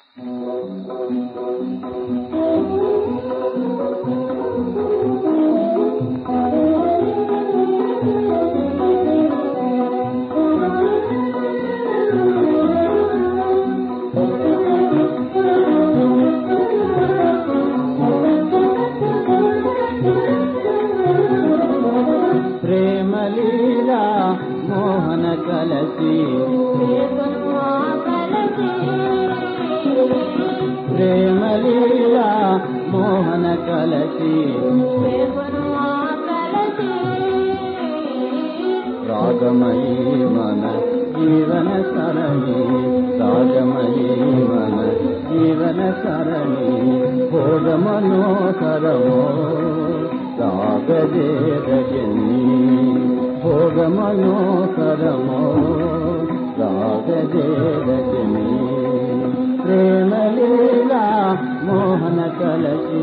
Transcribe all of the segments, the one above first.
ప్రేమలీలా మోహన కలసి ప్రేమలీలా మోహన కలసి రాగమయీ మన జీవన సరణి రాగమయీ మన జీవన సరణి భోగమనోహరమో రాగదే రజనీ భోగమనోహరమో రాగదే రజనీ ప్రేమలీలా మోహన కలసి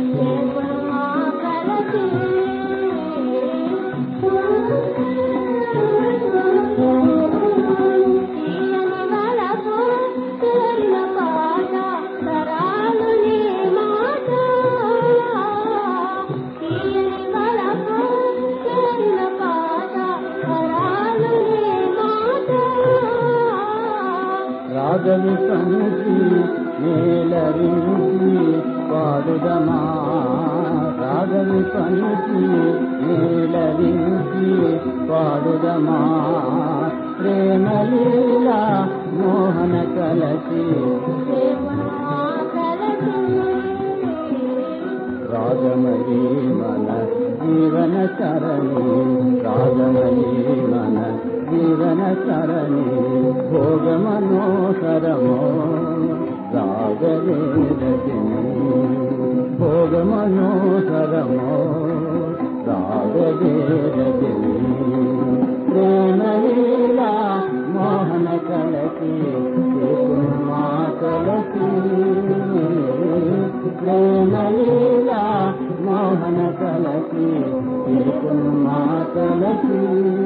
రాగవి సంచి మేలరించి పాడుదమా రాగవి సంచి మేలరించి పాడుదమా ప్రేమలీలా మోహన కలసి రాగమయీ మన జీవన సరణి రాగమయీ మన జీవన సరణి భోగమనోహరమో రాగదే రజనీ భోగమనోహరమో రాగదే రజనీ ప్రేమలీలా మోహన కలసి మా కలసి ప్రేమలీలా మోహన కలసి మా కలసి